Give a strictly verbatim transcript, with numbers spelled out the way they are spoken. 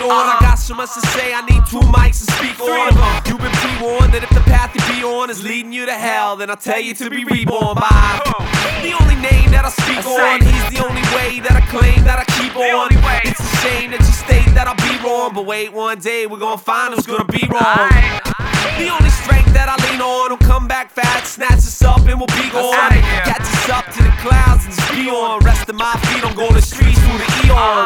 on. I got so much to say, I need two mics to speak on. You've been pre-warned that if the path you be on is leading you to hell, then I'll tell you to be reborn by the only name that I speak on. He's the only way that I claim that I keep on. It's a shame that you state that I'll be wrong, but wait, one day we're gonna find who's gonna be wrong. The only strength that I lean on will come back fast, snatch us up and we'll be gone. Catch us up to the clouds and just be on. Rest of my feet on Golden Street.